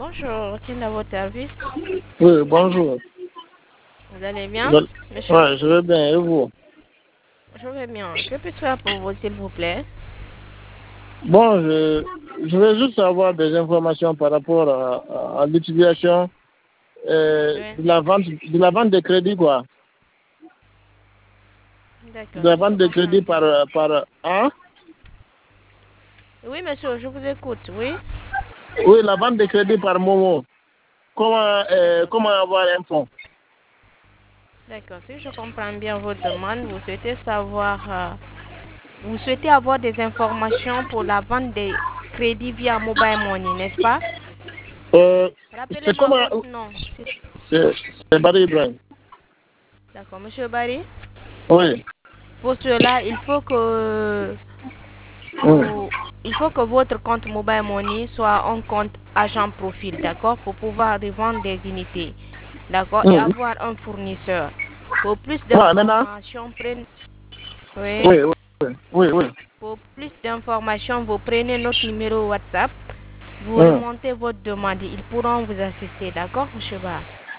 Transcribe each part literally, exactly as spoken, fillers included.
Bonjour, quel est votre service? Oui, bonjour. Vous allez bien, Je- monsieur? Ouais, je vais bien, et vous? Je vais bien. Que puis-je faire pour vous, s'il vous plaît? Bon, je, je veux juste avoir des informations par rapport à, à- à l'utilisation euh, Oui, de la vente de la vente de crédit, quoi. d'accord, De la si je vente de comprends crédit bien. par par hein? Oui, monsieur, je vous écoute, oui. Oui, la vente de crédit par Momo. Comment euh, D'accord, comment avoir un fonds? d'accord. Si je comprends bien votre demande, vous souhaitez savoir, euh, vous souhaitez avoir des informations pour la vente des crédits via Mobile Money, n'est-ce pas? Euh, c'est Rappelez-moi comment votre nom. s'il- c'est c'est Barry Ibrahim. D'accord, monsieur Barry. Oui. Pour cela, il faut que Mm. vous, il faut que votre compte Mobile Money soit un compte agent profil, d'accord, pour pouvoir revendre des unités, d'accord, et Mm. avoir un fournisseur. Pour plus Ouais, maintenant? d'informations, prenez, oui, Oui, oui, oui, oui, oui. pour plus d'informations, vous prenez notre numéro WhatsApp, vous Mm. remontez votre demande, ils pourront vous assister, d'accord, monsieur Bar.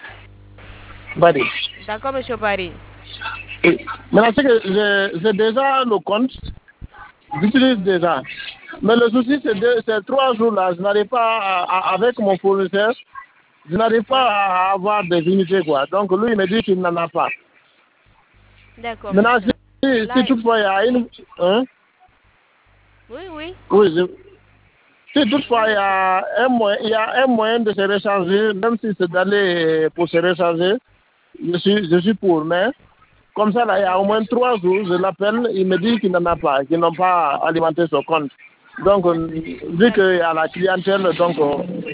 Barry. D'accord, monsieur Barry. Oui. Maintenant, c'est que j'ai j'ai déjà le compte. J'utilise Oui. déjà. Mais le souci, c'est deux- ces trois jours-là, je n'arrive pas, à- à- avec mon fournisseur, je n'arrive Oui. pas à avoir des unités, quoi. Donc, lui, il me dit qu'il n'en a pas. D'accord, Maintenant, monsieur. si, si Cela, toutefois il y a oui, une... Hein? oui, oui, Oui, je- si oui, toutefois il y monsieur. a un moyen, il y a un moyen de se recharger, même si c'est d'aller pour se recharger, je suis, je suis pour. Mais comme ça, là, il y a au D'accord. moins trois jours, je l'appelle, il me dit qu'il n'en a pas, qu'ils n'ont pas alimenté son compte. Donc, euh, vu D'ac- qu'il y a la clientèle, donc, euh,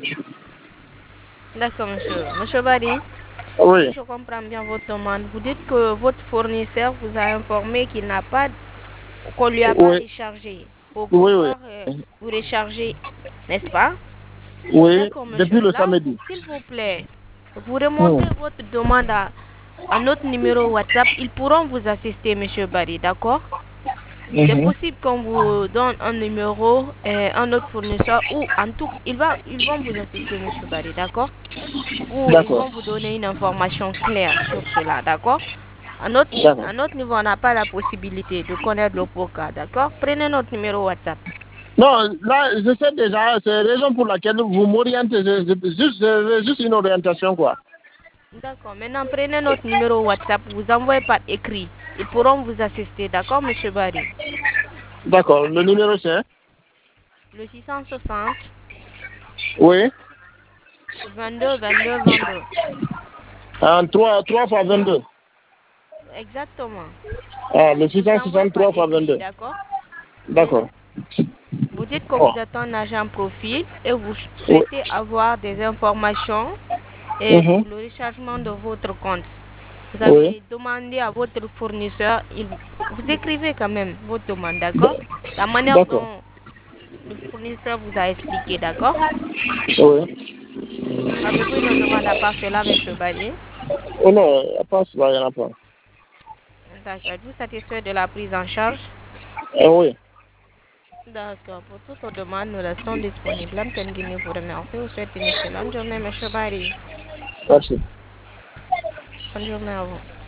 D'accord, monsieur. Monsieur Barry. oui, Si je comprends bien votre demande, vous dites que votre fournisseur vous a informé qu'il n'a pas, qu'on lui a pas oui, rechargé pour oui, oui, pouvoir euh, vous recharger, n'est-ce pas? oui, D'accord, depuis monsieur. le Là, samedi. s'il vous plaît, vous Hmm. remontez votre demande à, à notre numéro WhatsApp. Ils pourront vous assister, monsieur Barry, d'accord? C'est Mhm. possible qu'on vous donne un numéro, euh, un autre fournisseur, ou en tout, ils, va, ils vont vous assister, monsieur Barry, d'accord? Ou ils D'accord, vont vous donner une information claire sur cela, d'accord? À notre, d'accord. à notre niveau, on n'a pas la possibilité de connaître le pourquoi, d'accord? Prenez notre numéro WhatsApp. Non, là, je sais déjà, c'est la raison pour laquelle vous m'orientez, je- je- juste, c'est juste une orientation, quoi. D'accord. Maintenant, prenez notre numéro WhatsApp, vous envoyez par écrit. Ils pourront vous assister, d'accord, monsieur Barry? D'accord, le numéro c'est? Le six cent soixante, Oui, vingt-deux, vingt-deux, vingt-deux. en trois, trois fois vingt-deux. Exactement. Ah, le Vous envoyez par six cent soixante-trois fois écrit, vingt-deux. d'accord? Oui. D'accord. Vous dites que Oh. vous êtes un agent profil et vous Oui. souhaitez avoir des informations et Mhm. pour le rechargement de votre compte. Vous Oui. avez demandé à votre fournisseur, il, vous écrivez quand même votre demande, d'accord? La manière D'accord. dont le fournisseur vous a expliqué, d'accord? Oui. Avez-vous une demande à part cela, monsieur Barrier? Oh non, il n'y a pas cela, il n'y en a pas. D'accord. Êtes-vous satisfait de la prise en charge? Eh oui. D'accord. Pour toute demande, nous restons disponibles. Antenne Guinée vous remercie. Vous souhaite une excellente journée, monsieur Barry. Merci. Bonne journée à vous.